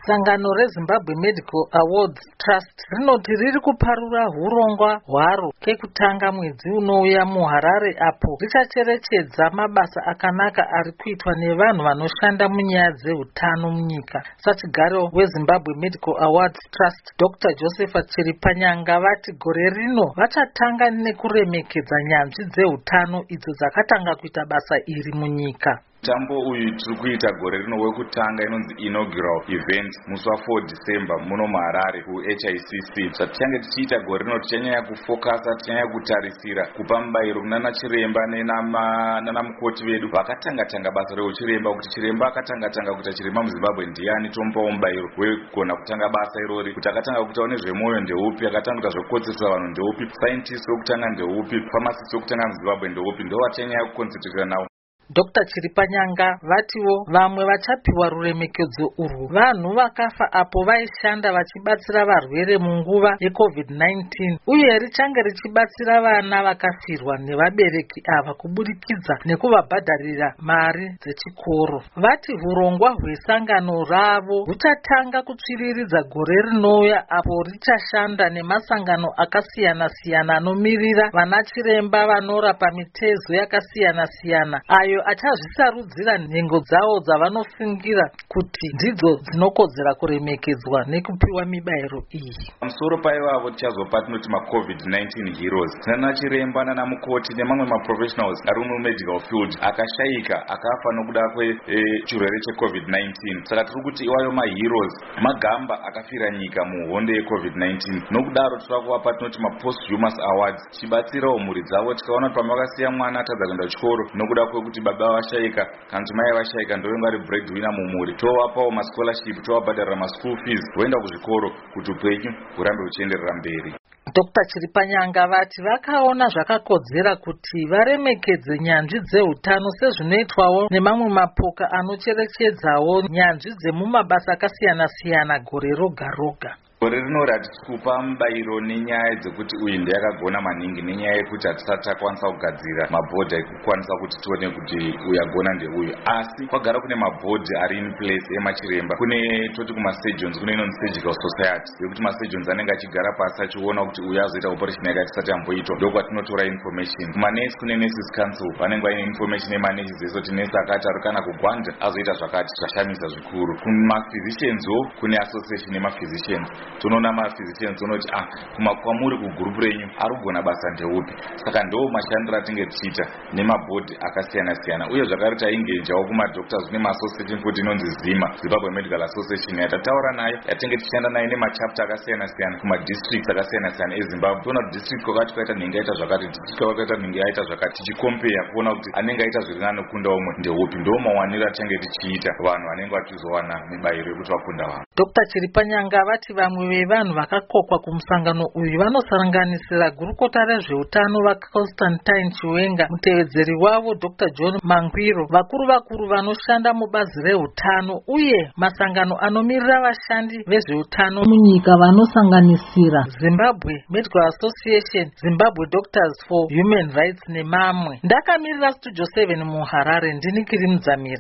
Sangano reZimbabwe Medical Awards Trust rinoti riri kuparura hurongwa hwaro kekutanga mwedzi unouya muHarare apo richacherechedza mabasa akanaka ari kuitwa nevanhu vanoshanda munyaya dzehutano munyika. Sachigaro weZimbabwe Medical Awards Trust Dr. Joseph Chiripanyanga vati gore rino vachatanga nekuremekedza nyanzvi dzehutano idzo dzakatanga kuita basa iri munyika. Mutambo uyu tiri kuita gore rino wekutanga inonzi inaugural event musi wa4 December muno muHarare kuHICC. Zvatichange tichiita gore rino tichanyanya kufokasa, tichanyanya kutarisira kupa mubayiro kunana chiremba nana mukoti vedu vakatanga basa reuchiremba, kuti chiremba akatanga kuita chiremba muZimbabwe ndiani, tomupawo mubayiro wekugona kutanga basa irori, kuti akatanga kutaura nezvemoyo ndeupi, akatanga kuita zvekukotsesa vanhu ndeupi, scientist wekutanga ndeupi, pharmacist wekutanga muZimbabwe ndeupi, ndo vachanyanya kukonsentrata nawo. Dr. Chiripanyanga vatiwo vamwe vachapiwa ruremekedzo urwu vanhu vakafa apo vaishanda vachibatsira varwere munguva yeCovid-19 uye richange richibatsira vana vakafirwa nevabereki ava kubudikidza nekuvabhadharira mari dzechikoro. Vati hurongwa hwesangano ravo huchatanga kutsviriridza gore rinouya apo richashanda nemasangano akasiyana-siyana anomirira vana chiremba vanorapa mitezo yakasiyana-siyana ayo achazvisarudzira nhengo dzavo dzavanofungira kuti ndidzo dzinokodzera kuremekedzwa nekupiwa mibayiro iyi. Pamusoro paivavo tichazopa tinoti maCovid-19 heroes, nana chiremba nana mukoti nemamwe maprofessionals ari mumedical field akashayika akafa nokuda kwechirwere cheCovid-19. Saka tiri kuti iwayo maheroes magamba akafira nyika muhondo yeCovid-19. Nokudaro tiri kuvapa tinoti maposthumous awards, tichibatsirawo mhuri dzavo. Tikaona kuti pamakasiya mwana atadza kuenda kuchikoro nokuda kwekuti baba vashayika kana kuti mai vashayika ndovenge vari breadwinner mumhuri, tovapawo mascholarship, tovabhadharira maschool fees voenda kuzvikoro kuti upenyu hurambe huchienderera mberi. Dr. Chiripanyanga vati vakaona zvakakodzera kuti varemekedze nyanzvi dzehutano sezvinoitwawo nemamwe mapoka anocherechedzawo nyanzvi dzemumabasa akasiyana-siyana gore roga-roga. Gore rino ratiri kupa mubayiro nenyaya dzekuti uyu ndeyakagona maningi, nenyaya yekuti hatisati takwanisa kugadzira mabhodhi ekukwanisa kuti tione kuti uyu agona ndeuyu, asi kwagara kune mabhodhi ari in place emachiremba. Kune toti kumasurgeons kune inonzi surgical society yekuti masurgeons anenge achigara pasi achiona kuti uyu azoita operation yakati isati yamboitwa, ndokwatinotora information. Kumanesi kune nurses council vanenge vaine information emanurses ese kuti nesi akati ari kana kugwanda azoita zvakati, zvashamisa zvikuru. Kumaphysicians kune association yemaphysicians, tunoona maphysicians unoti kwamuri kugroup renyu ari kugona basa ndeupi. Saka ndo mashandiro atinge tichiita nemabhodhi akasiyana-siyana, uye zvakare taingenjawo kumadoctors kune maassociation futi inonzi ZIMA, Zimbabwe Medical Association, yatataura nayo, yatinge tichishanda nayo nemachapter akasiyana-siyana kumadistricts akasiyana-siyana eZimbabwe. Toona kuti district kwakati kwaita nhingi aita zvakati, district kwakaita nhingi aita zvakati, tichikompera kuona kuti anenge aita zviri nani kunda umwe ndeupi. Ndo mawaniro atinge tichiita vanhu vanenge vachizowana mibayiro yekuti vakunda vanhu. Dr. Chiripanyanga vati vamwe vevanhu vakakokwa kumusangano uyu vanosanganisira gurukota rezveutano vaConstantine Chiwenga, mutevedzeri wavo Dr. John Mangwiro, vakuru vanoshanda mubazi rehutano uye masangano anomirira vashandi vezveutano munyika vanosanganisira Zimbabwe Medical Association, Zimbabwe Doctors for Human Rights nemamwe. Ndakamirira Studio 7 muHarare, ndini Kiri Mudzamira.